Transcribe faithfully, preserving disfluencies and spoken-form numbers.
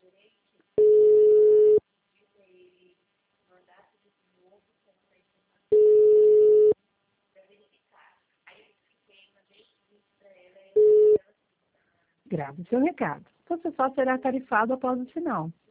Grave seu recado. Você só será tarifado após o sinal.